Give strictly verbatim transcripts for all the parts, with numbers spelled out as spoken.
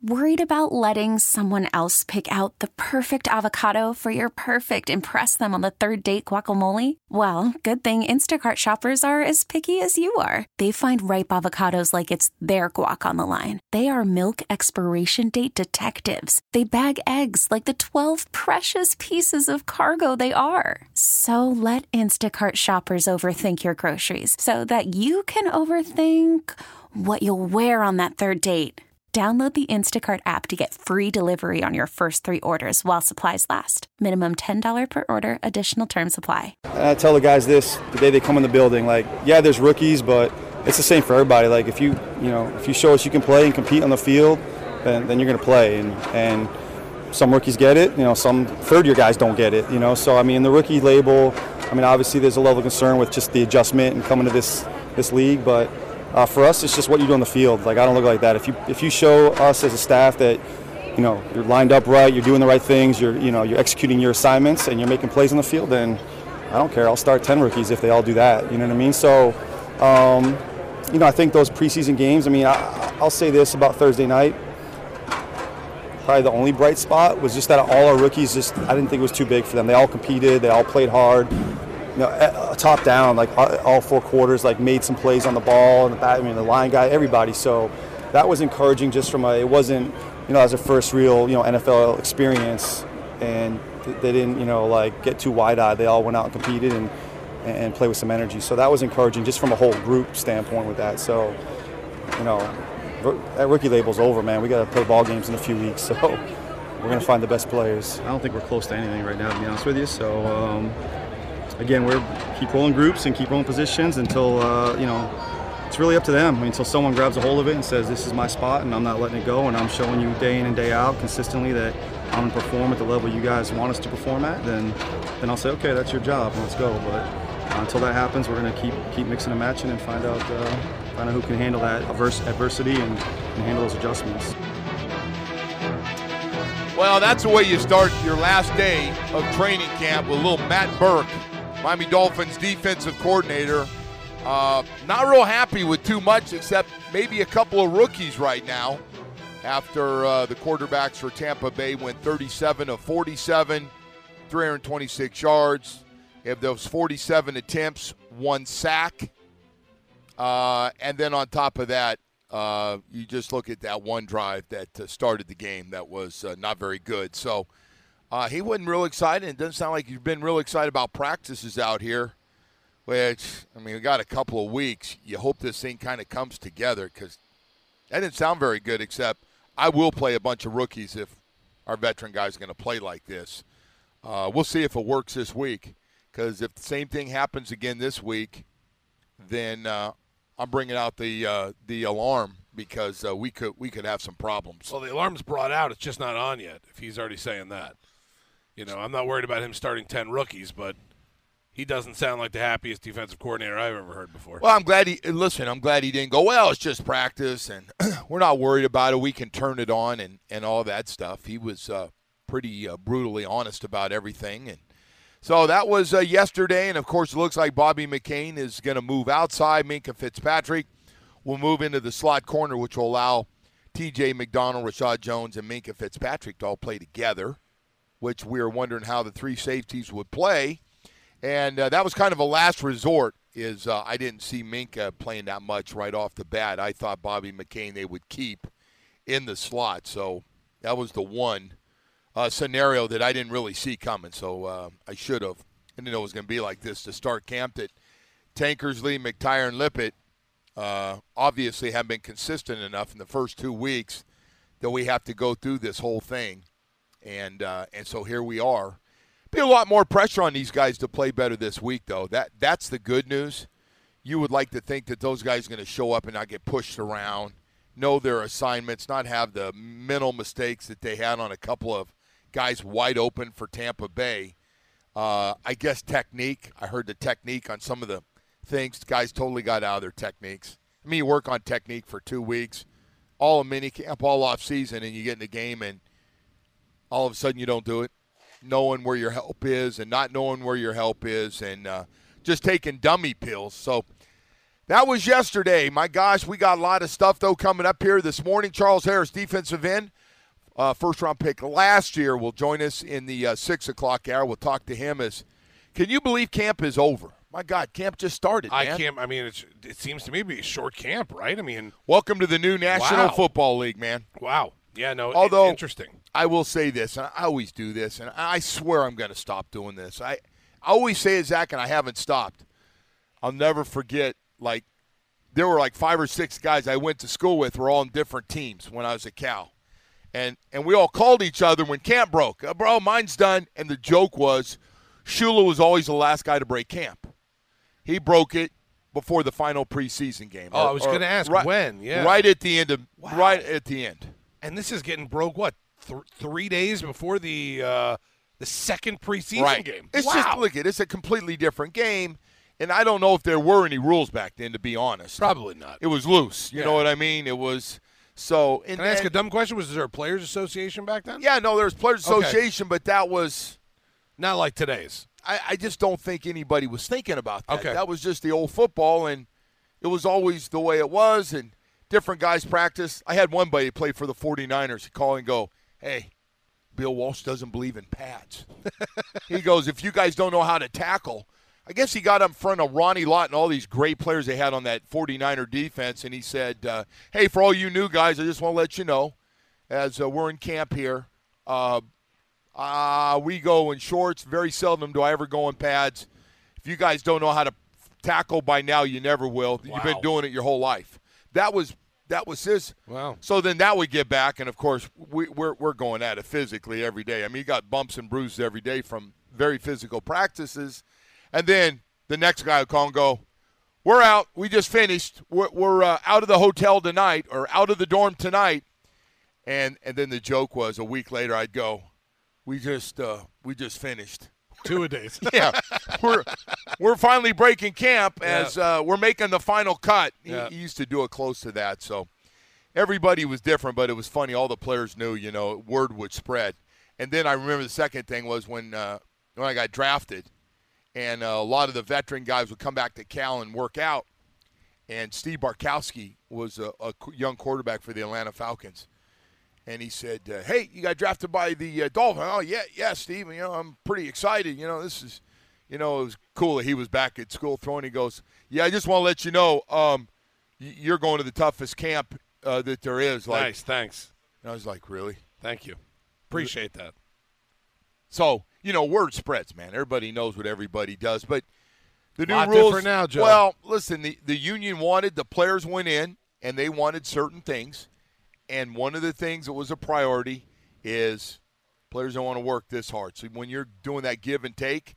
Worried about letting someone else pick out the perfect avocado for your perfect impress them on the third date guacamole? Well, good thing Instacart shoppers are as picky as you are. They find ripe avocados like it's their guac on the line. They are milk expiration date detectives. They bag eggs like the twelve precious pieces of cargo they are. So let Instacart shoppers overthink your groceries so that you can overthink what you'll wear on that third date. Download the Instacart app to get free delivery on your first three orders while supplies last. Minimum ten dollars per order. Additional terms apply. And I tell the guys this the day they come in the building, like, yeah, there's rookies, but it's the same for everybody. Like, if you, you know, if you show us you can play and compete on the field, then, then you're going to play. And, and some rookies get it, you know, some third-year guys don't get it, you know. So, I mean, the rookie label, I mean, obviously there's a level of concern with just the adjustment and coming to this, this league, but Uh, for us, it's just what you do on the field. Like, I don't look like that. If you if you show us as a staff that, you know, you're lined up right, you're doing the right things, you're you know you're executing your assignments, and you're making plays on the field, then I don't care. I'll start ten rookies if they all do that. You know what I mean? So, um, you know, I think those preseason games. I mean, I, I'll say this about Thursday night. Probably the only bright spot was just that all our rookies just I didn't think it was too big for them. They all competed. They all played hard. You know, uh, top down, like all four quarters, like made some plays on the ball and the back, I mean, the line guy, everybody. So that was encouraging. Just from a, it wasn't, you know, as a first real, you know, N F L experience, and they didn't, you know, like get too wide-eyed. They all went out and competed and and played with some energy. So that was encouraging, just from a whole group standpoint with that. So, you know, that rookie label's over, man. We got to play ball games in a few weeks, so we're gonna find the best players. I don't think we're close to anything right now, to be honest with you. So. Um, Again, we're keep rolling groups and keep rolling positions until, uh, you know, it's really up to them. I mean, until someone grabs a hold of it and says, this is my spot and I'm not letting it go, and I'm showing you day in and day out consistently that I'm going to perform at the level you guys want us to perform at, then then I'll say, okay, that's your job, let's go. But uh, until that happens, we're going to keep keep mixing and matching and find out, uh, find out who can handle that adverse, adversity and, and handle those adjustments. Well, that's the way you start your last day of training camp with little Matt Burke, Miami Dolphins defensive coordinator. Uh, not real happy with too much, except maybe a couple of rookies right now, after uh, the quarterbacks for Tampa Bay went thirty-seven of forty-seven, three hundred twenty-six yards. You have those forty-seven attempts, one sack. Uh, and then on top of that, uh, you just look at that one drive that uh, started the game that was uh, not very good. So, Uh, he wasn't real excited. It doesn't sound like he's been real excited about practices out here, which, I mean, we got a couple of weeks. You hope this thing kind of comes together, because that didn't sound very good, except I will play a bunch of rookies if our veteran guys are going to play like this. Uh, we'll see if it works this week, because if the same thing happens again this week, then uh, I'm bringing out the uh, the alarm, because uh, we could we could have some problems. Well, the alarm's brought out. It's just not on yet, if he's already saying that. You know, I'm not worried about him starting ten rookies, but he doesn't sound like the happiest defensive coordinator I've ever heard before. Well, I'm glad he – listen, I'm glad he didn't go, well, it's just practice, and we're not worried about it. We can turn it on and, and all that stuff. He was uh, pretty uh, brutally honest about everything. And so that was uh, yesterday, and, of course, it looks like Bobby McCain is going to move outside. Minkah Fitzpatrick will move into the slot corner, which will allow T J McDonald, Rashad Jones, and Minkah Fitzpatrick to all play together, which we were wondering how the three safeties would play. And uh, that was kind of a last resort, is uh, I didn't see Minkah playing that much right off the bat. I thought Bobby McCain they would keep in the slot. So that was the one uh, scenario that I didn't really see coming. So uh, I should have. I didn't know it was going to be like this to start camp, that Tankersley, McTyer, and Lippett uh, obviously have been consistent enough in the first two weeks that we have to go through this whole thing. And uh, and so here we are. Be a lot more pressure on these guys to play better this week, though. That that's the good news. You would like to think that those guys are going to show up and not get pushed around, know their assignments, not have the mental mistakes that they had on a couple of guys wide open for Tampa Bay. Uh, I guess technique. I heard the technique on some of the things. The guys totally got out of their techniques. I mean, you work on technique for two weeks, all a mini camp, all off season, and you get in the game and all of a sudden you don't do it, knowing where your help is and not knowing where your help is, and uh, just taking dummy pills. So That was yesterday. My gosh, we got a lot of stuff, though, coming up here this morning. Charles Harris, defensive end, uh, first-round pick last year, will join us in the uh, six o'clock hour. We'll talk to him. As Can you believe camp is over? My God, camp just started, I man. can't. I mean, it's, it seems to me to be a short camp, right? I mean, welcome to the new National wow. Football League, man. Wow. Yeah, no, Although, interesting. I will say this, and I always do this, and I swear I'm going to stop doing this. I, I always say it, Zach, and I haven't stopped. I'll never forget, like, there were like five or six guys I went to school with were all on different teams when I was at Cal. And and we all called each other when camp broke. Uh, bro, mine's done. And the joke was Shula was always the last guy to break camp. He broke it before the final preseason game. Oh, or, I was going to ask right, when. Yeah, right at the end of wow. right at the end. And this is getting broke. What th- three days before the uh, the second preseason right. game? It's wow. just look at it's a completely different game. And I don't know if there were any rules back then, to be honest. Probably not. It was loose. You yeah. know what I mean? It was so. And, Can I ask and, a dumb question? Was there a players' association back then? Yeah, no, there was players' Okay. association, but that was not like today's. I, I just don't think anybody was thinking about that. Okay. That was just the old football, and it was always the way it was, and different guys practice. I had one buddy play for the forty-niners. He'd call and go, hey, Bill Walsh doesn't believe in pads. He goes, if you guys don't know how to tackle, I guess he got up in front of Ronnie Lott and all these great players they had on that forty-niner defense, and he said, uh, hey, for all you new guys, I just want to let you know, as uh, we're in camp here, uh, uh, we go in shorts. Very seldom do I ever go in pads. If you guys don't know how to tackle by now, you never will. Wow. You've been doing it your whole life. That was that was his. Wow. So then that would get back, and, of course, we, we're, we're going at it physically every day. I mean, you got bumps and bruises every day from very physical practices. And then the next guy will call and go, we're out. We just finished. We're, we're uh, out of the hotel tonight or out of the dorm tonight. And and then the joke was a week later I'd go, we just uh, we just finished. Two a days. Yeah, we're we're finally breaking camp as yeah. uh, we're making the final cut. He, yeah. he used to do it close to that. So everybody was different, but it was funny. All the players knew, you know, word would spread. And then I remember the second thing was when uh, when I got drafted. And uh, a lot of the veteran guys would come back to Cal and work out. And Steve Barkowski was a, a young quarterback for the Atlanta Falcons. And he said, uh, hey, you got drafted by the uh, Dolphins. Oh, yeah, yeah, Steve. You know, I'm pretty excited. You know, this is, you know, it was cool that he was back at school throwing. He goes, yeah, I just want to let you know um, you're going to the toughest camp uh, that there is. Like, nice, thanks. And I was like, really? Thank you. Appreciate that. So, you know, word spreads, man. Everybody knows what everybody does. But the new Lot rules different now, Joe. Well, listen, the, the union wanted, the players went in, and they wanted certain things. And one of the things that was a priority is players don't want to work this hard. So when you're doing that give and take,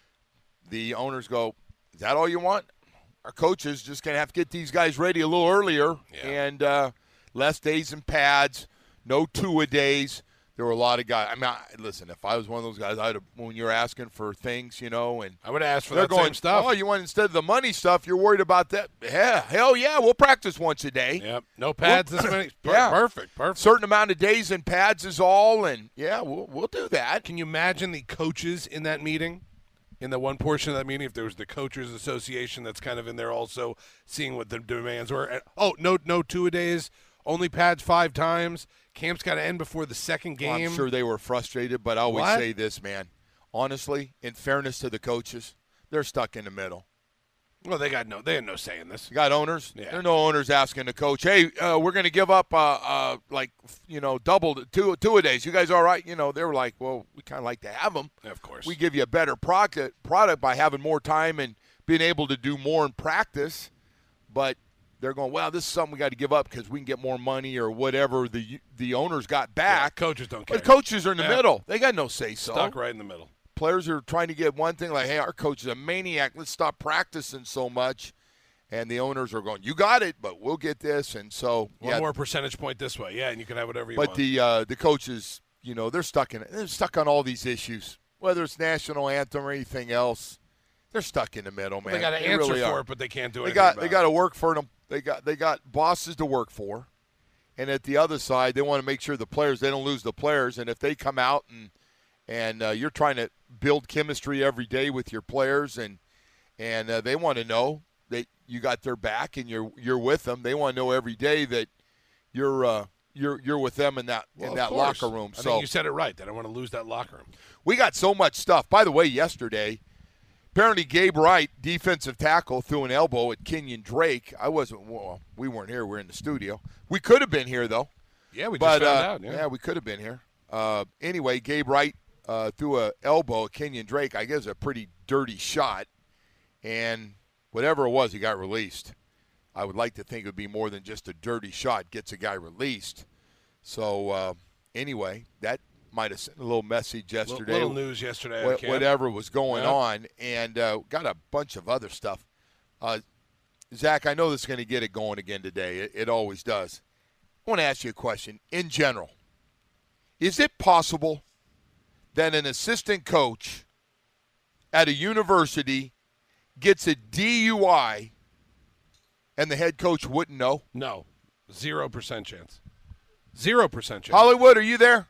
the owners go, is that all you want? Our coaches just going to have to get these guys ready a little earlier. Yeah. And uh, less days and pads, no two-a-days. There were a lot of guys. I mean, I, listen, if I was one of those guys, I'd have, when you're asking for things, you know, and I would ask for they're that going, same stuff. oh, you want instead of the money stuff, you're worried about that. Yeah, hell yeah, we'll practice once a day. Yep. No pads this many. Per- Yeah. Perfect. Perfect. Certain amount of days and pads is all, and yeah, we'll we'll do that. Can you imagine the coaches in that meeting? In the one portion of that meeting, if there was the coaches association that's kind of in there also seeing what the demands were. And, oh, no, no two-a-days, only pads five times. Camp's got to end before the second game. Well, I'm sure they were frustrated, but I always What? say this, man. Honestly, in fairness to the coaches, they're stuck in the middle. Well, they got no, they had no say in this. You got owners. Yeah. There are no owners asking the coach, "Hey, uh, we're going to give up, uh, uh, like, you know, double two two a days. You guys all right?" You know, they were like, "Well, we kind of like to have them. Of course. We give you a better product product by having more time and being able to do more in practice." But they're going, "Well, this is something we got to give up because we can get more money or whatever the the owners got back." Yeah, coaches don't care. But coaches are in the Yeah. middle. They got no say so. Stuck right in the middle. Players are trying to get one thing, like, "Hey, our coach is a maniac. Let's stop practicing so much." And the owners are going, "You got it, but we'll get this." And so, One yeah. more percentage point this way. Yeah, and you can have whatever you But want. the uh, the coaches, you know, they're stuck in it. They're stuck on all these issues, whether it's national anthem or anything else. They're stuck in the middle, man. they got to They answer really for are. it, but they can't do They anything got about they it. got to work for them. They got they got bosses to work for, and at the other side, they want to make sure the players, they don't lose the players. And if they come out and and uh, you're trying to build chemistry every day with your players, and and uh, they want to know, that you got their back and you're you're with them. They want to know every day that you're uh, you're you're with them in that Well, in that course. locker room. I So think you said it right. They don't want to lose that locker room. we got so much stuff. By the way, yesterday, apparently Gabe Wright, defensive tackle, threw an elbow at Kenyon Drake. I wasn't. Well, we weren't here. We were in the studio. We could have been here though. Yeah, we just But, found uh, out. Yeah. yeah, we could have been here. Uh, anyway, Gabe Wright uh, threw a elbow at Kenyon Drake. I guess a pretty dirty shot, and whatever it was, he got released. I would like to think it would be more than just a dirty shot gets a guy released. So uh, anyway, that might have sent a little message yesterday. Little, little news yesterday. Wh- at camp. whatever was going Yeah. on, and uh, got a bunch of other stuff. Uh, Zach, I know this is going to get it going again today. It, it always does. I want to ask you a question. In general, is it possible that an assistant coach at a university gets a D U I and the head coach wouldn't know? No, zero percent chance. Zero percent chance. Hollywood, are you there?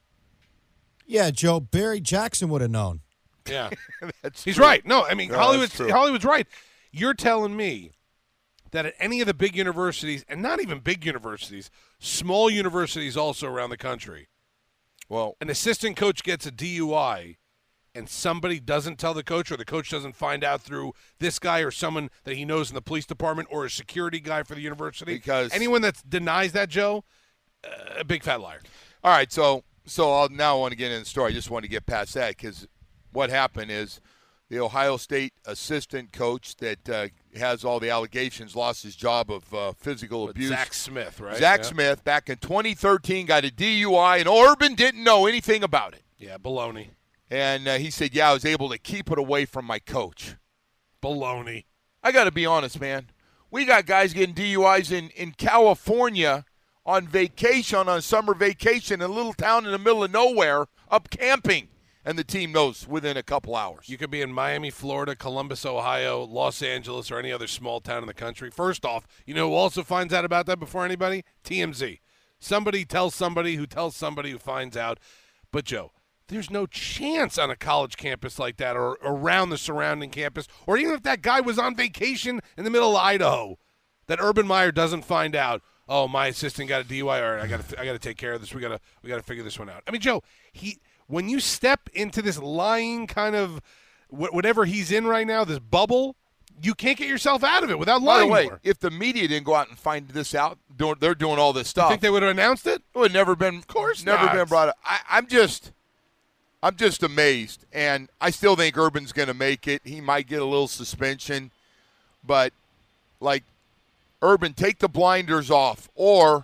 Yeah, Joe, Barry Jackson would have known. Yeah, That's he's true. right. No, I mean No, Hollywood's that's true. Hollywood's right. You're telling me that at any of the big universities, and not even big universities, small universities also around the country, Well, an assistant coach gets a D U I and somebody doesn't tell the coach, or the coach doesn't find out through this guy or someone that he knows in the police department or a security guy for the university. Because- anyone that denies that, Joe, uh, a big fat liar. all right, so so I'll now want to get in the story. I just want to get past that because what happened is the Ohio State assistant coach that uh, has all the allegations lost his job of uh, physical But abuse. Zach Smith, right? Zach yeah. Smith back in twenty thirteen got a D U I, and Urban didn't know anything about it. Yeah, baloney. And uh, he said, yeah, I was able to keep it away from my coach. Baloney. I got to be honest, man. We got guys getting D U Is in, in California on vacation, on summer vacation, in a little town in the middle of nowhere, up camping, and the team knows within a couple hours. You could be in Miami, Florida, Columbus, Ohio, Los Angeles, or any other small town in the country. First off, you know who also finds out about that before anybody? T M Z. Somebody tells somebody who tells somebody who finds out. But, Joe, there's no chance on a college campus like that or around the surrounding campus, or even if that guy was on vacation in the middle of Idaho, that Urban Meyer doesn't find out, oh, my assistant got a D U I, all right, I got to I got to take care of this. We got to we got to figure this one out. I mean, Joe, he when you step into this lying kind of wh- whatever he's in right now, this bubble, you can't get yourself out of it without By lying the way, more. if the media didn't go out and find this out, doing, they're doing all this I stuff. think they would have announced it. It would never been, of course never not. been brought up. I, I'm just, I'm just amazed, and I still think Urban's going to make it. He might get a little suspension, but like, Urban, take the blinders off, or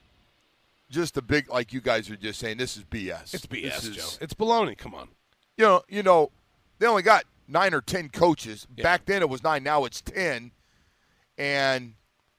just a big, like you guys are just saying, this is B S. It's B S, This is- Joe. It's baloney. Come on. You know, you know, they only got nine or ten coaches. Yeah. Back then it was nine. Now it's ten, and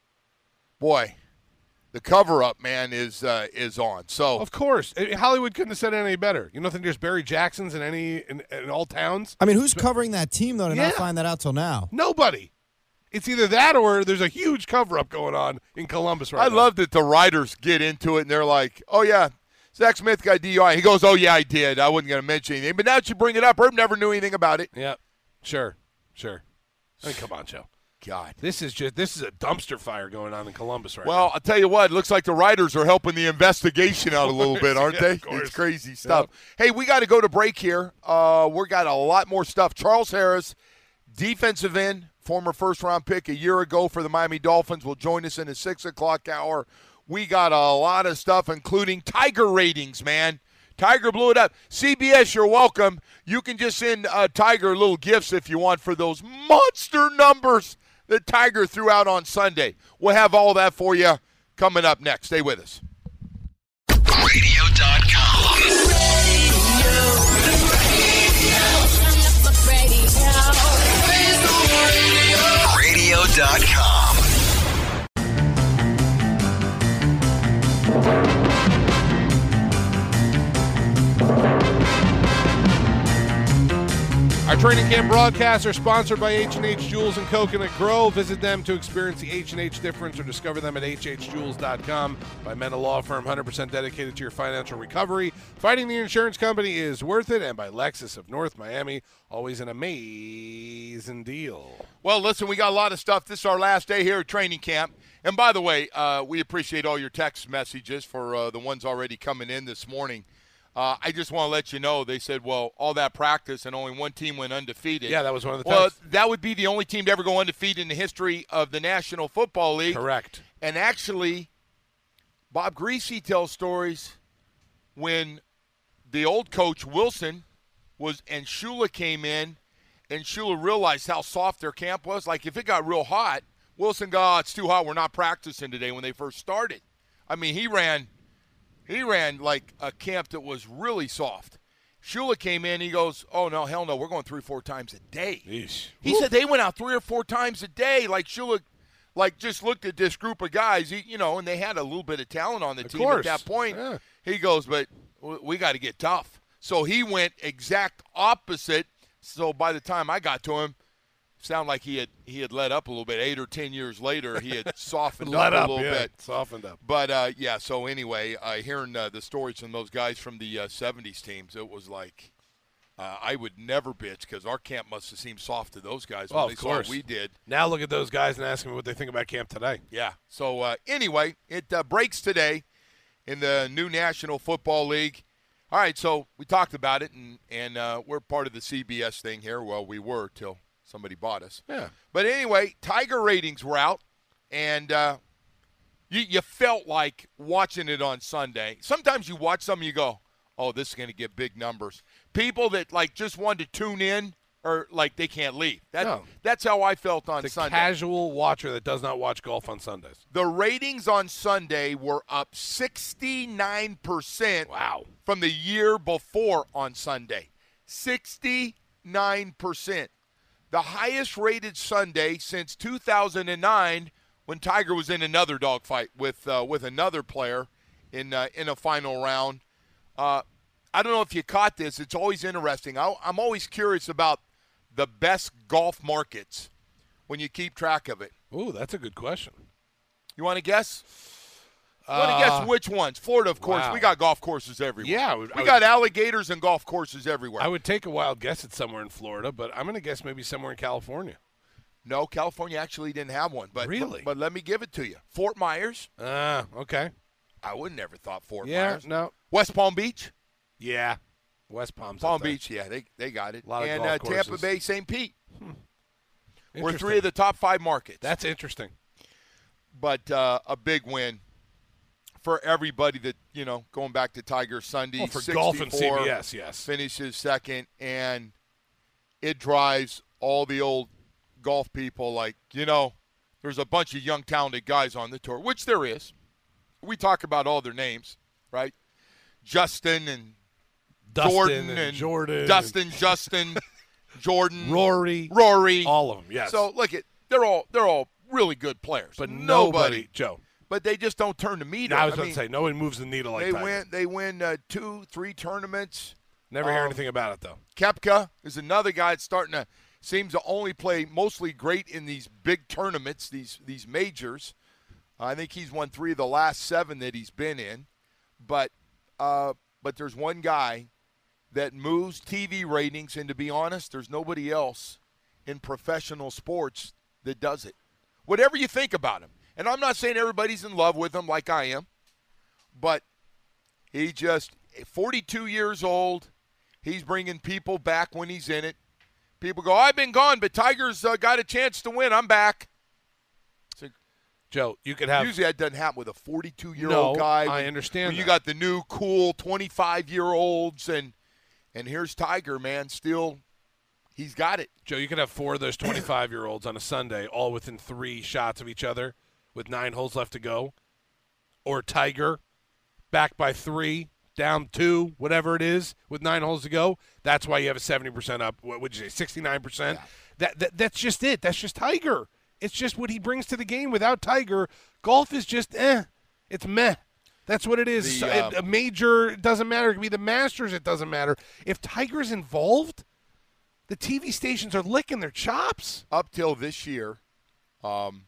boy, the cover-up, man, is uh, is on. So Of course. Uh, Hollywood couldn't have said it any better. You don't think there's Barry Jacksons in any in, in all towns? I mean, who's covering that team, though, to Yeah. not find that out till now? Nobody. It's either that or there's a huge cover-up going on in Columbus right I now. love that the writers get into it and they're like, "Oh yeah, Zach Smith got D U I." He goes, "Oh yeah, I did. I wasn't going to mention anything, but now that you bring it up, Herb never knew anything about it." Yeah. Sure. Sure. I mean, come on, Joe. God. This is just this is a dumpster fire going on in Columbus right Well, now. I'll tell you what. It looks like the writers are helping the investigation out a little bit, aren't Yeah, they? of course. It's crazy stuff. Hey, we got to go to break here. Uh, we got a lot more stuff. Charles Harris, defensive end, former first-round pick a year ago for the Miami Dolphins, will join us in the six o'clock hour. We got a lot of stuff, including Tiger ratings, man. Tiger blew it up. C B S, you're welcome. You can just send uh, Tiger little gifts if you want for those monster numbers that Tiger threw out on Sunday. We'll have all that for you coming up next. Stay with us. radio dot com. radio dot com. All right, training camp broadcasts are sponsored by H and H Jewels and Coconut Grove. Visit them to experience the H and H difference or discover them at H H jewels dot com. By Mena Law Firm, one hundred percent dedicated to your financial recovery. Fighting the insurance company is worth it. And by Lexus of North Miami, always an amazing deal. Well, listen, we got a lot of stuff. This is our last day here at training camp. And by the way, uh, we appreciate all your text messages for uh, the ones already coming in this morning. Uh, I just want to let you know, they said, well, all that practice and only one team went undefeated. Yeah, that was one of the Well, texts. that would be the only team to ever go undefeated in the history of the National Football League. Correct. And actually, Bob Greasy tells stories when the old coach Wilson was and Shula came in, and Shula realized how soft their camp was. Like, if it got real hot, Wilson go, oh, it's too hot, we're not practicing today when they first started. I mean, he ran – He ran like a camp that was really soft. Shula came in. He goes, oh, no, hell no, we're going three or four times a day. Yeesh. He Whoop. said they went out three or four times a day. Like Shula, like just looked at this group of guys, he, you know, and they had a little bit of talent on the of team course. at that point. Yeah. He goes, but we got to get tough. So he went exact opposite. So by the time I got to him, sounded like he had he had let up a little bit. Eight or ten years later, he had softened let up, up a little yeah. bit. Softened up. But, uh, yeah, so anyway, uh, hearing uh, the stories from those guys from the uh, seventies teams, it was like uh, I would never bitch because our camp must have seemed soft to those guys when Oh, they of saw course. what we did. Now look at those guys and ask them what they think about camp today. Yeah. So, uh, anyway, it uh, breaks today in the new National Football League. All right, so we talked about it, and, and uh, we're part of the C B S thing here. Well, we were till somebody bought us. Yeah. But anyway, Tiger ratings were out, and uh, you, you felt like watching it on Sunday. Sometimes you watch something, you go, oh, this is going to get big numbers. People that, like, just wanted to tune in or, like, they can't leave. That, No. That's how I felt on The Sunday. casual watcher that does not watch golf on Sundays. The ratings on Sunday were up sixty-nine percent Wow. from the year before on Sunday. sixty-nine percent. The highest rated Sunday since two thousand nine when Tiger was in another dogfight with uh, with another player in uh, in a final round. Uh, I don't know if you caught this. It's always interesting. I, I'm always curious about the best golf markets when you keep track of it. Ooh, that's a good question. You want to guess? You want to Uh, guess which ones? Florida, of course. wow. We got golf courses everywhere. Yeah, I would- we I got would- alligators and golf courses everywhere. I would take a wild guess at somewhere in Florida, but I'm going to guess maybe somewhere in California. No, California actually didn't have one. But, Really? But, but let me give it to you. Fort Myers. Ah, okay. I would never thought Fort Yeah, Myers. no. West Palm Beach. Yeah. West Palm's Palm up there. Beach, yeah, they they got it. A lot of and golf uh, Tampa courses. Bay, Saint Pete. We're Interesting. three of the top five markets. That's interesting. But uh, a big win for everybody that, you know, going back to Tiger Sunday. Well, for golf and C sixty-four, B S, yes. Finishes second, and it drives all the old golf people like, you know, there's a bunch of young, talented guys on the tour, which there is. We talk about all their names, right? Justin and Dustin Jordan and and Jordan Dustin, Justin, Jordan, Rory. Rory, All of them, yes. So look at they're all they're all really good players, but nobody, Joe. But they just don't turn the meter. I was I going mean, to say, no one moves the needle like they Tiger. win. They win uh, two, three tournaments. Never hear Um, anything about it, though. Koepka is another guy that's starting to seems to only play mostly great in these big tournaments, these these majors. I think he's won three of the last seven that he's been in, but uh, but there's one guy that moves T V ratings, and to be honest, there's nobody else in professional sports that does it. Whatever you think about him, and I'm not saying everybody's in love with him like I am, but he just forty-two years old. He's bringing people back when he's in it. People go, I've been gone, but Tiger's uh, got a chance to win. I'm back. So, Joe, you could have. usually that doesn't happen with a No, forty-two-year-old guy. I When- understand when you that. got the new, cool twenty-five-year-olds, and and here's Tiger, man, still, he's got it. Joe, you could have four of those twenty-five-year-olds on a Sunday, all within three shots of each other with nine holes left to go. Or Tiger, back by three, down two, whatever it is, with nine holes to go. That's why you have a seventy percent up. What would you say, sixty-nine percent? Yeah. That, that That's just it. That's just Tiger. It's just what he brings to the game. Without Tiger, golf is just eh. It's meh. That's what it is. The, So, uh, a major, it doesn't matter. It could be the Masters, it doesn't matter. If Tiger's involved, The T V stations are licking their chops. Up till this year, um,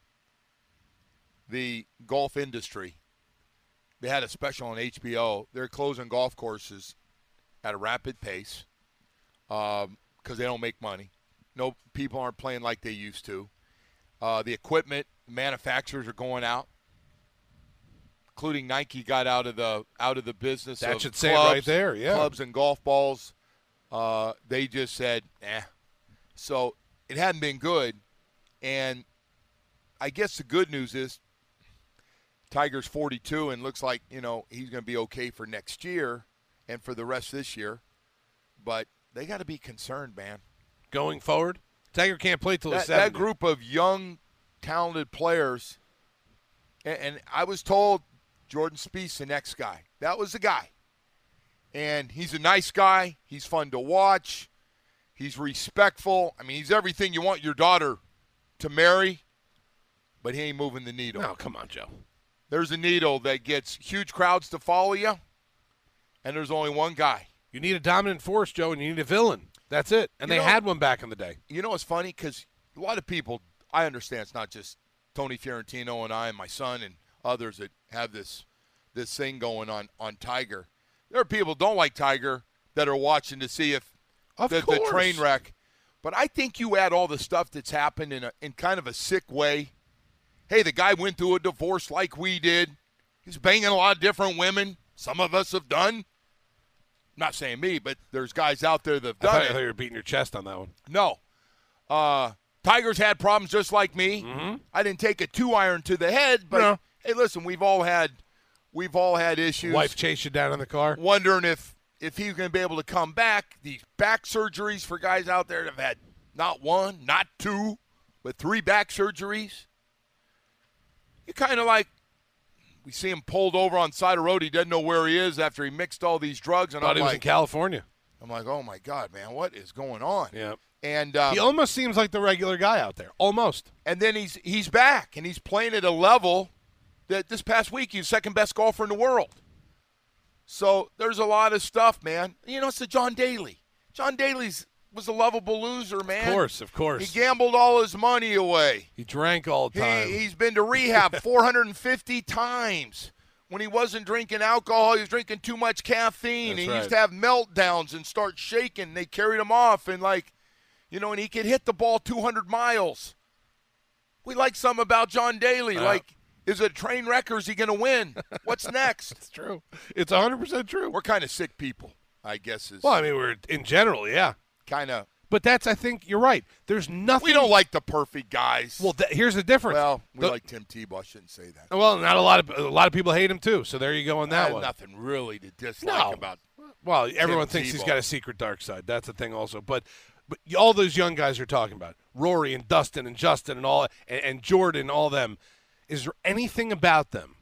the golf industry, they had a special on H B O. They're closing golf courses at a rapid pace because um, they don't make money. No, people aren't playing like they used to. Uh, the equipment manufacturers are going out, including Nike got out of the out of the business. That of should say it clubs, right there, yeah. Clubs and golf balls. Uh, they just said, eh. So it hadn't been good. And I guess the good news is Tiger's forty-two and looks like, you know, he's going to be okay for next year and for the rest of this year. But they got to be concerned, man. Going forward, Tiger can't play till he's That, seventy. that group of young, talented players, and, and I was told Jordan Spieth's the next guy. That was the guy. And he's a nice guy. He's fun to watch. He's respectful. I mean, he's everything you want your daughter to marry, but he ain't moving the needle. No, come on, Joe. There's a needle that gets huge crowds to follow you, and there's only one guy. You need a dominant force, Joe, and you need a villain. That's it. And You they know- had one back in the day. You know what's funny? Because a lot of people, I understand it's not just Tony Fiorentino and I and my son and others that have this this thing going on on Tiger. There are people who don't like Tiger that are watching to see if Of the, the course. train wreck. But I think you add all the stuff that's happened in a, in kind of a sick way. Hey, the guy went through a divorce like we did. He's banging a lot of different women. Some of us have done. Not saying me, but there's guys out there that have I done thought, I it. thought you were beating your chest on that one. No. Uh, Tiger's had problems just like me. Mm-hmm. I didn't take a two iron to the head, but No. hey, listen, we've all had we've all had issues. Wife chased you down in the car. Wondering if if he's going to be able to come back. These back surgeries for guys out there that have had not one, not two, but three back surgeries. You kind of like we see him pulled over on the side of the road. He doesn't know where he is after he mixed all these drugs, and Thought I'm he was in like, California. I'm like, oh my God, man, what is going on? Yeah. And um, He almost seems like the regular guy out there. Almost. And then he's he's back, and he's playing at a level that this past week he's second best golfer in the world. So there's a lot of stuff, man. You know, it's the John Daly. John Daly's was a lovable loser, man. Of course, of course. He gambled all his money away. He drank all the time. He, he's been to rehab four hundred fifty times. When he wasn't drinking alcohol, he was drinking too much caffeine. That's he right. used to have meltdowns and start shaking. They carried him off, and like, you know, and he could hit the ball two hundred miles. We like something about John Daly. Uh, like, is it a train wreck or is he going to win? What's next? It's true. It's one hundred percent true. We're kind of sick people, I guess. Is Well, I mean, we're in general, yeah. kind of. But that's, I think, you're right. There's nothing. We don't like the perfect guys. Well, th- here's the difference. well, we The- like Tim Tebow. I shouldn't say that. Well, not a lot of a lot of people hate him too. So there you go on I that have one. nothing really to dislike No. about. Well, everyone Tim thinks he's Tebow. got a secret dark side. That's the thing, also. But but all those young guys you're talking about, Rory and Dustin and Justin and all, and, and Jordan, all them. Is there anything about them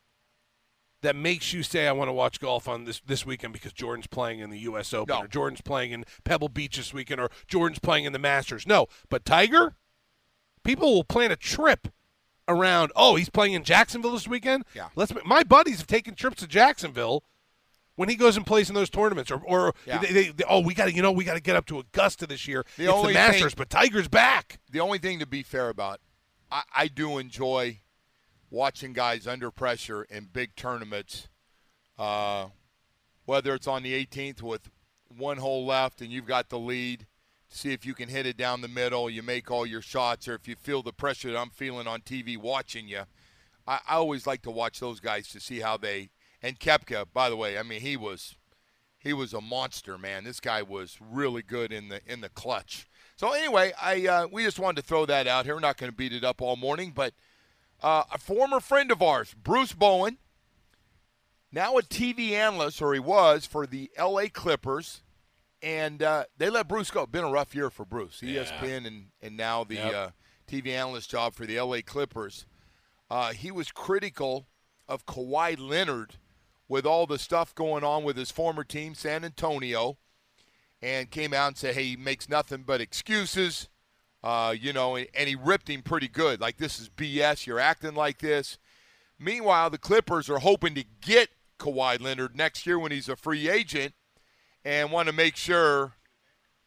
that makes you say, I want to watch golf on this, this weekend because Jordan's playing in the U S Open No. or Jordan's playing in Pebble Beach this weekend or Jordan's playing in the Masters? No. But Tiger, people will plan a trip around, oh, he's playing in Jacksonville this weekend? Yeah. Let's. My buddies have taken trips to Jacksonville when he goes and plays in those tournaments, or, or Yeah. they, they, they, oh, we got to, you know, we got to get up to Augusta this year. The it's only the Masters, thing- but Tiger's back. The only thing to be fair about, I, I do enjoy watching guys under pressure in big tournaments, uh, whether it's on the eighteenth with one hole left and you've got the lead, see if you can hit it down the middle, you make all your shots, or if you feel the pressure that I'm feeling on T V watching you. I, I always like to watch those guys to see how they – and Koepka, by the way, I mean, he was he was a monster, man. This guy was really good in the in the clutch. So anyway, I uh, we just wanted to throw that out here. We're not going to beat it up all morning, but uh, a former friend of ours, Bruce Bowen, now a T V analyst, or he was, for the L A Clippers, and uh, they let Bruce go. Been a rough year for Bruce. E S P N Yeah. and, and now the Yep. uh, T V analyst job for the L A Clippers. Uh, he was critical of Kawhi Leonard with all the stuff going on with his former team, San Antonio, and came out and said, hey, he makes nothing but excuses, uh, you know, and, and he ripped him pretty good. Like, this is B S. You're acting like this. Meanwhile, the Clippers are hoping to get Kawhi Leonard next year when he's a free agent and want to make sure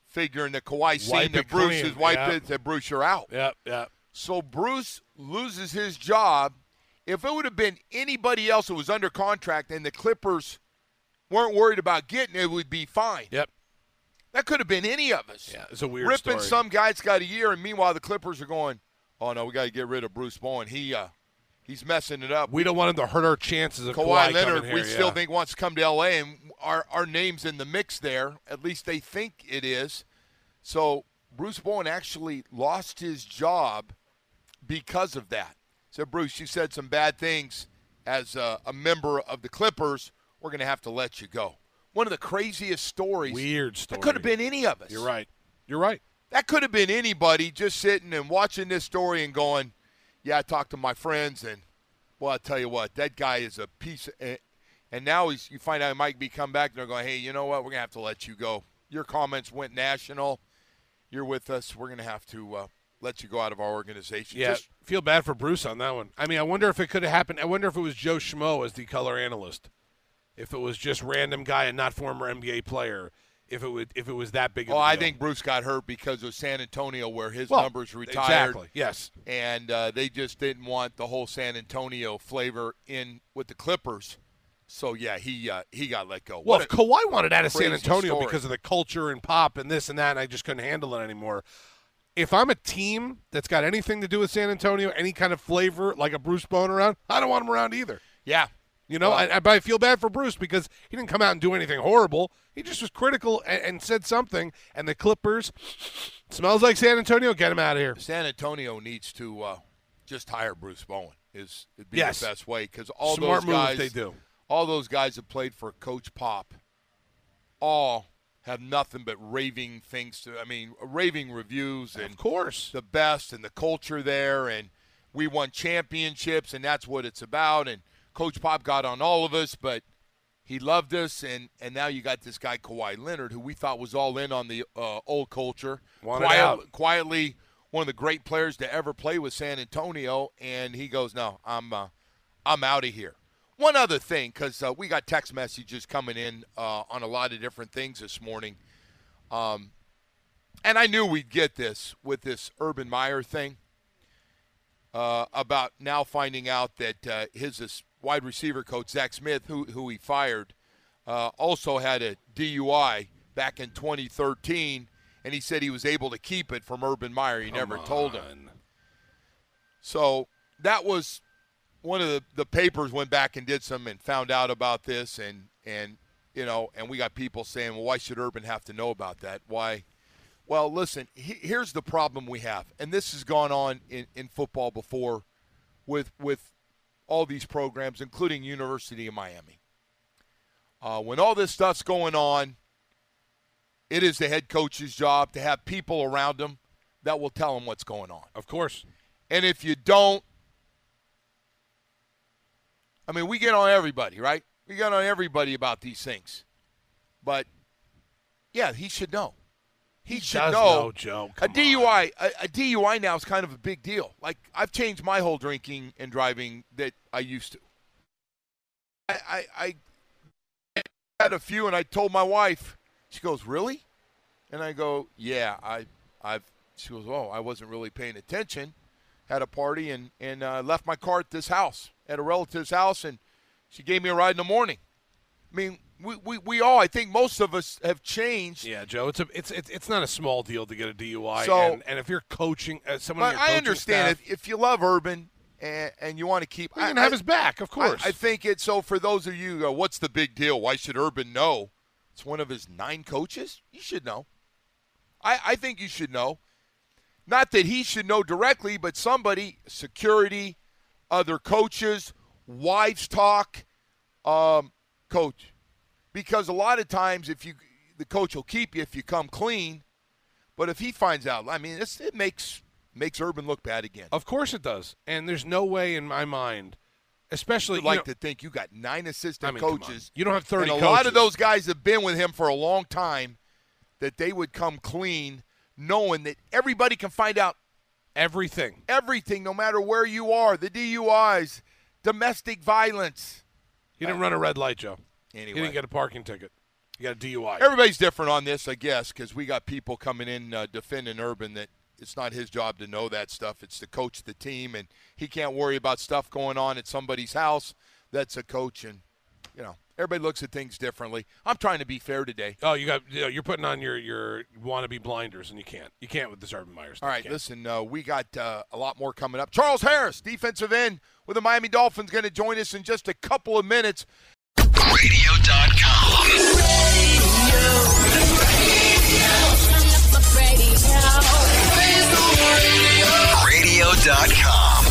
figuring that Kawhi seen Wipe that it Bruce clean. has wiped Yep. it, that Bruce, you're out. Yep, yep. So Bruce loses his job. If it would have been anybody else who was under contract and the Clippers weren't worried about getting it, it would be fine. Yep. That could have been any of us. Yeah, it's a weird Ripping story. some guy's got a year, and meanwhile the Clippers are going, oh, no, we got to get rid of Bruce Bowen. He, uh, he's messing it up. We don't want him to hurt our chances of Kawhi, Kawhi Leonard, coming here, we yeah. still think wants to come to L A, and our, our name's in the mix there. At least they think it is. So Bruce Bowen actually lost his job because of that. So, Bruce, you said some bad things as a, a member of the Clippers. We're going to have to let you go. One of the craziest stories. Weird story. That could have been any of us. You're right. You're right. That could have been anybody just sitting and watching this story and going, yeah, I talked to my friends, and, well, I'll tell you what, that guy is a piece of – and now he's, you find out he might be come back, and they're going, hey, you know what, we're going to have to let you go. Your comments went national. You're with us. We're going to have to uh, let you go out of our organization. Yeah, Just, feel bad for Bruce on that one. I mean, I wonder if it could have happened. I wonder if it was Joe Schmo as the color analyst. If it was just random guy and not former N B A player. If it would, if it was that big of oh, a I deal. think Bruce got hurt because of San Antonio where his Well, numbers retired. Exactly, yes. And uh, they just didn't want the whole San Antonio flavor in with the Clippers. So, yeah, he uh, he got let go. Well, What if a Kawhi wanted out of San crazy Antonio story. because of the culture and pop and this and that, and I just couldn't handle it anymore. If I'm a team that's got anything to do with San Antonio, any kind of flavor, like a Bruce Bowen around, I don't want him around either. Yeah. You know, Well, I, I, but I feel bad for Bruce because he didn't come out and do anything horrible. He just was critical and, and said something, and the Clippers, smells like San Antonio, get him out of here. San Antonio needs to uh, just hire Bruce Bowen is it'd be Yes. the best way because all Smart those move guys they do. all those guys that played for Coach Pop all have nothing but raving things to I mean raving reviews and Of course. the best and the culture there and we won championships and that's what it's about and Coach Pop got on all of us but he loved us and, and now you got this guy Kawhi Leonard who we thought was all in on the uh, old culture Wanted Quiet, out. quietly one of the great players to ever play with San Antonio and he goes no I'm uh, I'm out of here. One other thing, because uh, we got text messages coming in uh, on a lot of different things this morning. Um, and I knew we'd get this with this Urban Meyer thing uh, about now finding out that uh, his this wide receiver coach, Zach Smith, who, who he fired, uh, also had a D U I back in twenty thirteen, and he said he was able to keep it from Urban Meyer. He never Come told him. on. So that was – one of the, the papers went back and did some and found out about this and, and you know, and we got people saying, well, why should Urban have to know about that? Why? Well, listen, he, here's the problem we have, and this has gone on in, in football before with with all these programs, including University of Miami. Uh, when all this stuff's going on, it is the head coach's job to have people around him that will tell him what's going on. Of course. And if you don't, I mean, we get on everybody, right? We get on everybody about these things. But, yeah, he should know. He, He should does know. know, Joe. A Come D U on. I, a, a D U I now is kind of a big deal. Like, I've changed my whole drinking and driving that I used to. I, I, I had a few, and I told my wife. She goes, really? And I go, yeah, I, I've. She goes, oh, I wasn't really paying attention. Had a party and, and uh, left my car at this house, at a relative's house, and she gave me a ride in the morning. I mean, we, we, we all, I think most of us have changed. Yeah, Joe, it's a it's it's, it's not a small deal to get a D U I. So- and, and if you're coaching uh, someone, on But your I coaching understand staff, if, if you love Urban and, and you want to keep. you're I, gonna have I- his back, of course. I, I think it's so for those of you, uh, what's the big deal? Why should Urban know? It's one of his nine coaches. You should know. I, I think you should know. Not that he should know directly, but somebody, security, other coaches, wives talk, um, coach. Because a lot of times if you the coach will keep you if you come clean. But if he finds out, I mean, it's, it makes makes Urban look bad again. Of course it does, and there's no way in my mind, especially I'd you like know, to think you got nine assistant I mean, come on. coaches. You don't have thirty and a lot coaches. of those guys have been with him for a long time, that they would come clean knowing that everybody can find out everything. everything no matter where you are, the D U Is, domestic violence. He didn't run a red light, Joe. Anyway. He didn't get a parking ticket. You got a D U I. Everybody's different on this, I guess, because we got people coming in uh, defending Urban that it's not his job to know that stuff. It's to coach the team, and he can't worry about stuff going on at somebody's house. That's a coach, and, you know, everybody looks at things differently. I'm trying to be fair today. Oh, you got you know, you're putting on your your wannabe blinders, and you can't. You can't with this Urban Meyer stuff. All right, listen, uh, we got uh, a lot more coming up. Charles Harris, defensive end with the Miami Dolphins, going to join us in just a couple of minutes. radio dot com. radio dot com.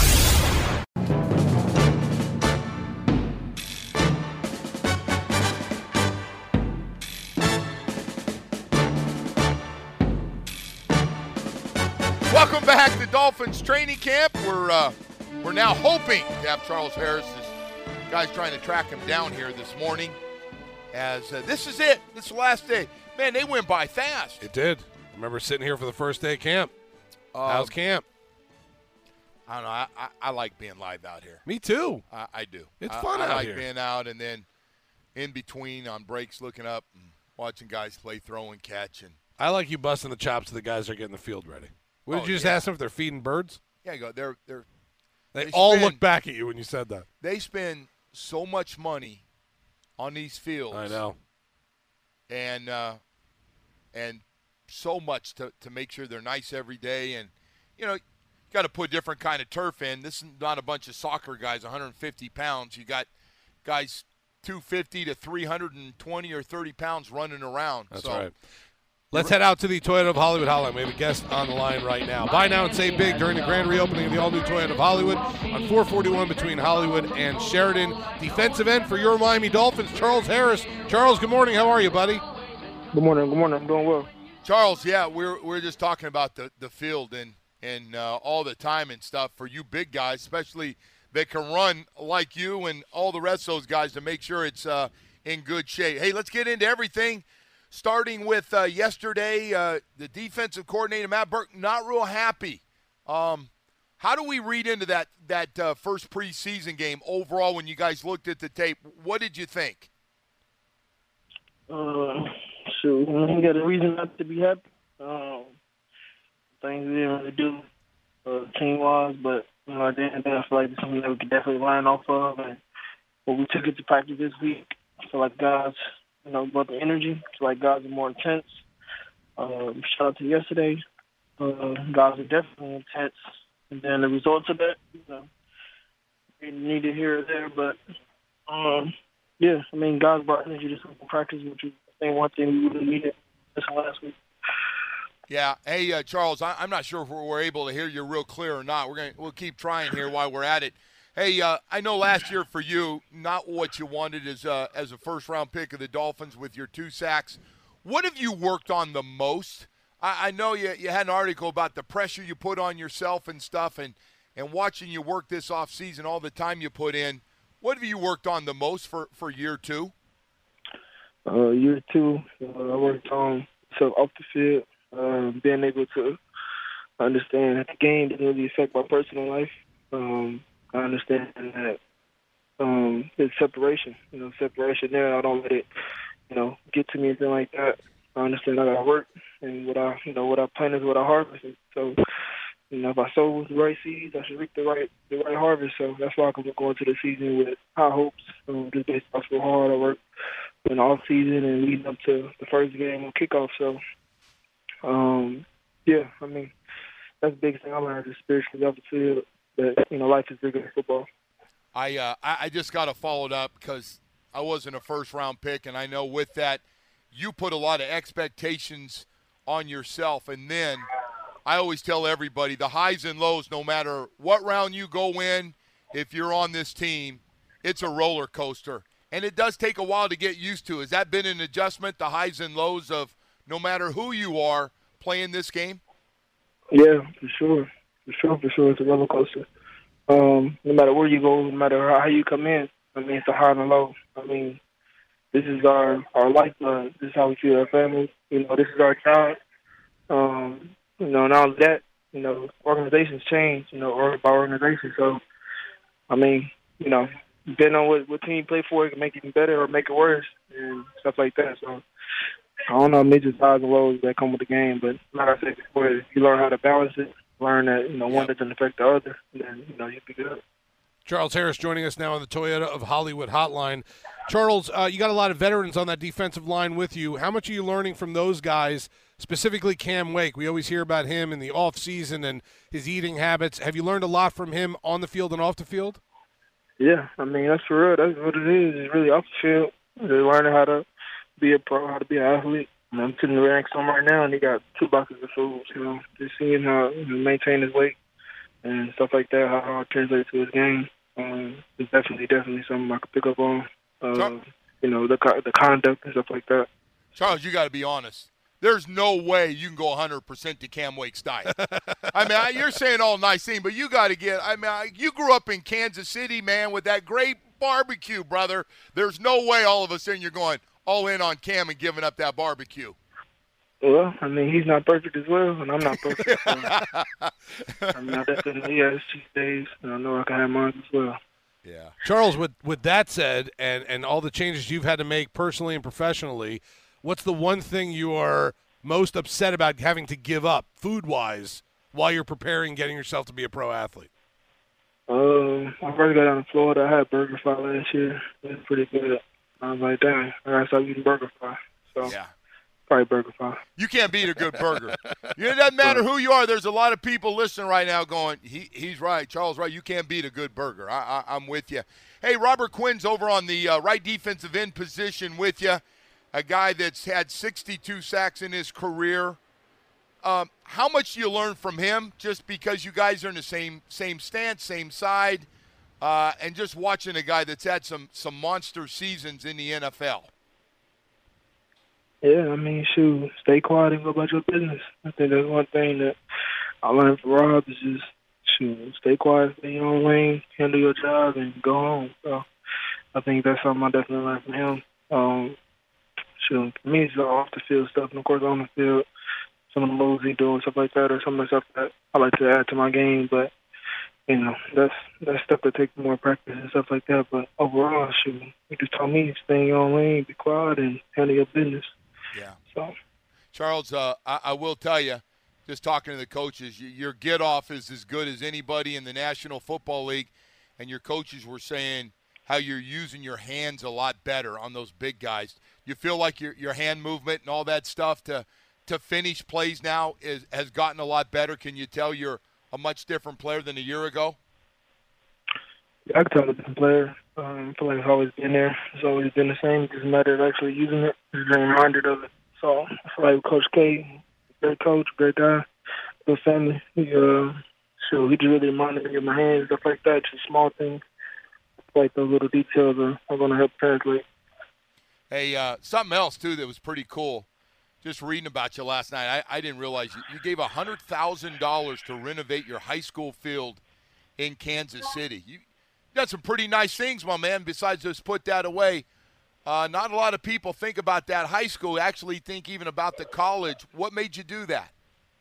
Welcome back to Dolphins training camp. We're uh, we're now hoping to have Charles Harris. This guy's trying to track him down here this morning. As uh, this is it. This is the last day. Man, they went by fast. It did. I remember sitting here for the first day of camp. Um, How's camp? I don't know. I, I, I like being live out here. Me too. I, I do. It's I, fun I out like here. being out and then in between on breaks, looking up and watching guys play, throw and catch. And I like you busting the chops to the guys that are getting the field ready. What did Oh, you just yeah. ask them if they're feeding birds? yeah, you go. They're they're They, They all spend- looked back at you when you said that. they spend so much money on these fields. I know. and uh, and so much to, to make sure they're nice every day. And, you know, you got to put a different kind of turf in. This is not a bunch of soccer guys, one hundred fifty pounds. You got guys two fifty to three hundred twenty or thirty pounds running around. That's so, right. Let's head out to the Toyota of Hollywood hotline. We have a guest on the line right now. Buy now and save big during the grand reopening of the all-new Toyota of Hollywood on four forty-one between Hollywood and Sheridan. Defensive end for your Miami Dolphins, Charles Harris. Charles, good morning. How are you, buddy? Good morning. Good morning. I'm doing well. Charles, yeah, we're we're just talking about the, the field and, and uh, all the time and stuff for you big guys, especially that can run like you and all the rest of those guys to make sure it's uh, in good shape. Hey, let's get into everything. Starting with uh, yesterday, uh, the defensive coordinator, Matt Burke, not real happy. Um, how do we read into that that uh, first preseason game overall when you guys looked at the tape? What did you think? Uh, so we got a reason not to be happy. Um, things we didn't really do uh, team-wise, but you know, at the end of the day, I feel like it's something that we could definitely line off of. And when we took it to practice this week, I feel like guys, you know, brought the energy. I feel like guys are more intense. Um, shout out to yesterday. Uh, guys are definitely intense. And then the results of that, you know, we needed here or there, but um, yeah, I mean, guys brought energy to some practice, which is I think one thing we really needed this last week. Yeah. Hey, uh, Charles, I, I'm not sure if we're, we're able to hear you real clear or not. We're gonna we'll keep trying here while we're at it. Hey, uh, I know last year for you, not what you wanted as uh, as a first round pick of the Dolphins with your two sacks. What have you worked on the most? I, I know you you had an article about the pressure you put on yourself and stuff, and and watching you work this off season, all the time you put in. What have you worked on the most for, for year two? Uh, year two, uh, I worked on so off the field, uh, being able to understand that the game doesn't really affect my personal life. Um, I understand that um, it's separation, you know, separation there. I don't let it, you know, get to me, anything like that. I understand I got to work, and what I, you know, what I plant is what I harvest. So, you know, if I sow the right seeds, I should reap the right, the right harvest. So that's why I can go into the season with high hopes, um, just based off how hard I work in the off season and leading up to the first game on kickoff. So, um, yeah, I mean, that's the biggest thing I learned is spiritually off the field. That, you know, life is bigger than football. I uh, I, I just got to follow it up because I wasn't a first-round pick, and I know with that you put a lot of expectations on yourself. And then I always tell everybody the highs and lows, no matter what round you go in, if you're on this team, it's a roller coaster. And it does take a while to get used to. Has that been an adjustment, the highs and lows of no matter who you are playing this game? Yeah, for sure. For sure, for sure. It's a roller coaster. Um, no matter where you go, no matter how you come in, I mean, it's a high and a low. I mean, this is our, our lifeblood. This is how we feed our family. You know, this is our job. Um, you know, and all of that, you know, organizations change, you know, or by organization. So, I mean, you know, depending on what, what team you play for, it can make it even better or make it worse and stuff like that. So I don't know, major highs and lows that come with the game, but like I said before, if you learn how to balance it, learn that, you know, one Yep. doesn't affect the other, then, you know, you'll be good. Charles Harris joining us now on the Toyota of Hollywood hotline. Charles, uh, you got a lot of veterans on that defensive line with you. How much are you learning from those guys, specifically Cam Wake? We always hear about him in the offseason and his eating habits. Have you learned a lot from him on the field and off the field? Yeah, I mean, that's for real. That's what it is. It's really off the field. They're learning how to be a pro, how to be an athlete. And I'm sitting in the ranks on him right now, and he got two boxes of food. You know, just seeing how he maintain his weight and stuff like that, how, how it translates to his game. Um, it's definitely, definitely something I could pick up on. Uh, Char- you know, the the conduct and stuff like that. Charles, you got to be honest. There's no way you can go one hundred percent to Cam Wake's diet. I mean, I, you're saying all nice things, but you got to get – I mean, I, you grew up in Kansas City, man, with that great barbecue, brother. There's no way all of a sudden you're going all in on Cam and giving up that barbecue. Well, I mean, he's not perfect as well, and I'm not perfect. So, I mean, I definitely have cheat days, and I know I can have mine as well. Yeah. Charles, with, with that said, and, and all the changes you've had to make personally and professionally, what's the one thing you are most upset about having to give up, food-wise, while you're preparing getting yourself to be a pro athlete? Um, I first got down to Florida. I had Burger Fry last year. It was pretty good. I was like, dang, I got to start eating Burger Fry. So Yeah. probably Burger Fry. You can't beat a good burger. It doesn't matter who you are. There's a lot of people listening right now going, he, he's right, Charles right. You can't beat a good burger. I, I, I'm with you. Hey, Robert Quinn's over on the uh, right defensive end position with you, a guy that's had sixty-two sacks in his career. Um, how much do you learn from him just because you guys are in the same same stance, same side, uh, and just watching a guy that's had some, some monster seasons in the N F L? Yeah, I mean, shoot, stay quiet and go about your business. I think that's one thing that I learned from Rob is just, shoot, stay quiet, stay in your own lane, handle your job, and go home. So I think that's something I definitely learned from him. Um, shoot, for me, it's all off the field stuff, and of course on the field, some of the moves he doing, stuff like that, or some of the stuff that I like to add to my game. But you know, that's that's stuff that takes more practice and stuff like that. But overall, shoot, he just told me stay in your own lane, be quiet, and handle your business. Yeah. So, Charles, uh, I, I will tell you, just talking to the coaches, you, your get-off is as good as anybody in the National Football League, and your coaches were saying how you're using your hands a lot better on those big guys. You feel like your your hand movement and all that stuff to to finish plays now is, has gotten a lot better. Can you tell you're a much different player than a year ago? yeah, I can tell I'm a different player. Um, I feel like it's always been there. It's always been the same. It's just a matter of actually using it. Just being reminded of it. So I feel like Coach K, great coach, great guy, good family. He, uh, so he just really reminded me of my hands, stuff like that, just small things. Like those little details are, are going to help translate. Hey, uh, something else, too, that was pretty cool. Just reading about you last night, I, I didn't realize you, you gave one hundred thousand dollars to renovate your high school field in Kansas City. You got some pretty nice things, my man, besides just put that away. Uh, not a lot of people think about that high school, actually think even about the college. What made you do that?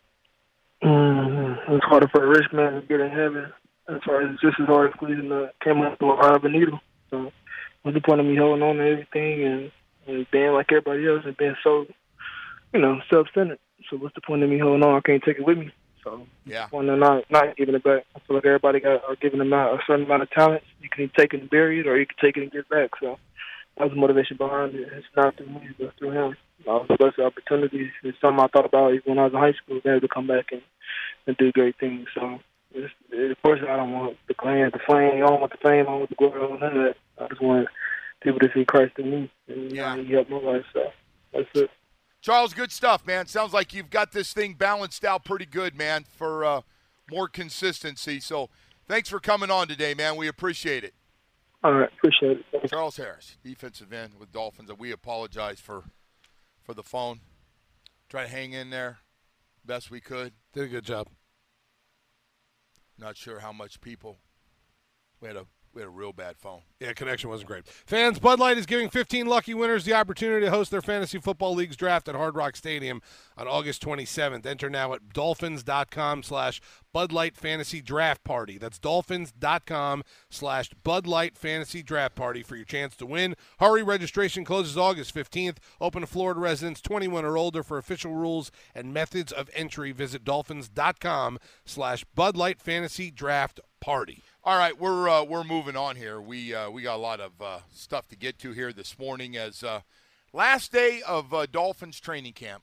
Mm-hmm. It's harder for a rich man to get in heaven. As far as it's just as hard as squeezing the camera through a hard needle. So what's the point of me holding on to everything and, and being like everybody else and being so, you know, self-centered? So what's the point of me holding on? I can't take it with me. So Yeah. when they're not, not giving it back, I feel like everybody got are giving them out a certain amount of talent. You can take it and bury it, or you can take it and give back. So that was the motivation behind it. It's not through me, but through him. I was blessed with opportunities. It's something I thought about even when I was in high school, being able to come back and, and do great things. So it's, it, of course, I don't want the claim, the fame. I don't want the fame. I don't want the glory. I don't want none of that. I just want people to see Christ in me, and Yeah. you know, he helped my life. So that's it. Charles, good stuff, man. Sounds like you've got this thing balanced out pretty good, man, for uh, more consistency. So thanks for coming on today, man. We appreciate it. All right, appreciate it. Charles Harris, defensive end with Dolphins. We apologize for for the phone. Try to hang in there best we could. Did a good job. Not sure how much people. We had a We had a real bad phone. Yeah, connection wasn't great. Fans, Bud Light is giving fifteen lucky winners the opportunity to host their Fantasy Football League's draft at Hard Rock Stadium on August twenty-seventh. Enter now at dolphins.com slash Bud Light Fantasy Draft Party. That's dolphins.com slash Bud Light Fantasy Draft Party for your chance to win. Hurry, registration closes August fifteenth. Open to Florida residents twenty-one or older. For official rules and methods of entry, visit dolphins.com slash Bud Light Fantasy Draft Party. All right, we're uh, we're moving on here. We uh, we got a lot of uh, stuff to get to here this morning as uh, last day of uh, Dolphins training camp,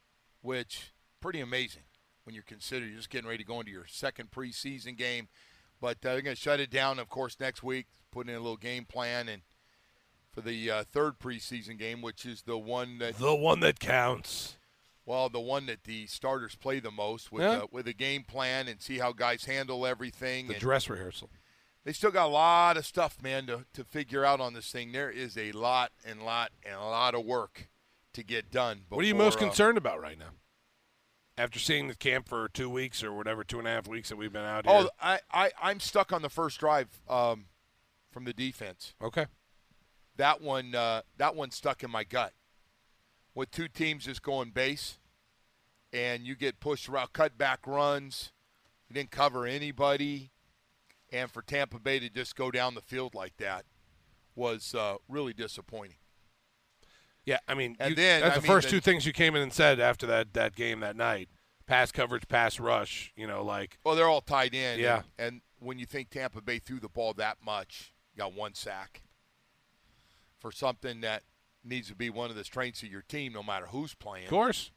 which pretty amazing when you consider you're just getting ready to go into your second preseason game. But uh, they're going to shut it down, of course, next week, put in a little game plan and for the uh, third preseason game, which is the one that the one that counts. Well, the one that the starters play the most with Yeah. uh, with a game plan and see how guys handle everything. The and dress rehearsal. They still got a lot of stuff, man, to, to figure out on this thing. There is a lot and lot and a lot of work to get done. Before, What are you most uh, concerned about right now? After seeing the camp for two weeks or whatever, two and a half weeks that we've been out here. Oh, I, I, I'm stuck on the first drive um, from the defense. Okay. That one, uh, that one stuck in my gut. With two teams just going base, and you get pushed around, cutback runs, you didn't cover anybody, and for Tampa Bay to just go down the field like that was uh, really disappointing. Yeah, I mean, And you, then, that's I the mean, first the- two things you came in and said after that, that game that night. Pass coverage, pass rush, you know, like. Well, they're all tied in. Yeah. And, and when you think Tampa Bay threw the ball that much, you got one sack for something that needs to be one of the strengths of your team no matter who's playing. Of course.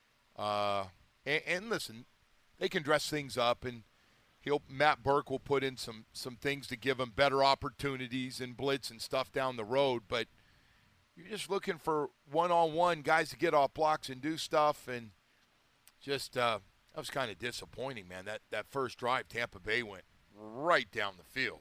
Uh, and, and listen, they can dress things up, and he'll Matt Burke will put in some some things to give them better opportunities and blitz and stuff down the road. But you're just looking for one-on-one guys to get off blocks and do stuff, and just uh, that was kind of disappointing, man. That that first drive, Tampa Bay went right down the field.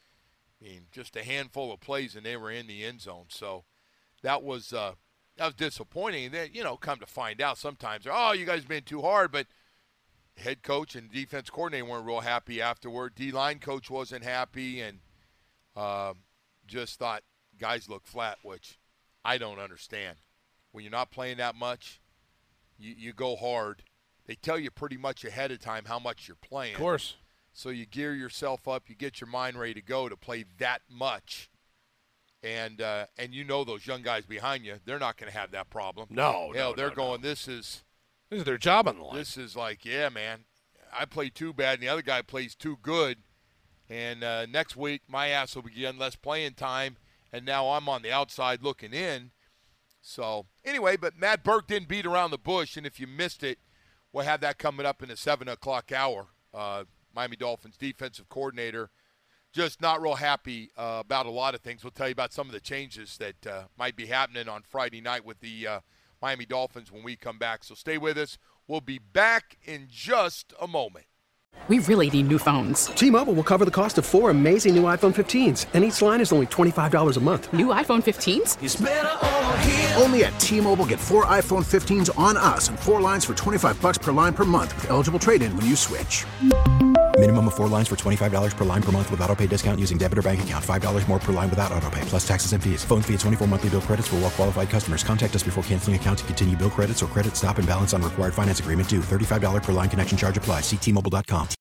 I mean, just a handful of plays, and they were in the end zone. So that was uh, that was disappointing. And then, you know, come to find out, sometimes, oh, you guys been too hard, but head coach and defense coordinator weren't real happy afterward. D-line coach wasn't happy, and uh, just thought guys look flat, which I don't understand. When you're not playing that much, you, you go hard. They tell you pretty much ahead of time how much you're playing. Of course. So you gear yourself up, you get your mind ready to go to play that much. And uh, and you know those young guys behind you, they're not going to have that problem. No, Hell, no, they're no, going, no. this is This is their job on the line. this is like, yeah, man, I play too bad, and the other guy plays too good. And uh, next week, my ass will be getting less playing time, and now I'm on the outside looking in. So anyway, but Matt Burke didn't beat around the bush, and if you missed it, we'll have that coming up in the seven o'clock hour. Uh, Miami Dolphins defensive coordinator just not real happy uh, about a lot of things. We'll tell you about some of the changes that uh, might be happening on Friday night with the uh, Miami Dolphins when we come back. So stay with us. We'll be back in just a moment. We really need new phones. T-Mobile will cover the cost of four amazing new iPhone fifteens, and each line is only twenty-five dollars a month. New iPhone fifteens? It's better over here. Only at T-Mobile, get four iPhone fifteens on us and four lines for twenty-five bucks per line per month with eligible trade-in when you switch. Minimum of four lines for twenty-five dollars per line per month with autopay discount using debit or bank account. five dollars more per line without autopay, plus taxes and fees. Phone fee at twenty-four monthly bill credits for well-qualified customers. Contact us before canceling account to continue bill credits or credit stop and balance on required finance agreement due. thirty-five dollars per line connection charge applies. See T Mobile dot com.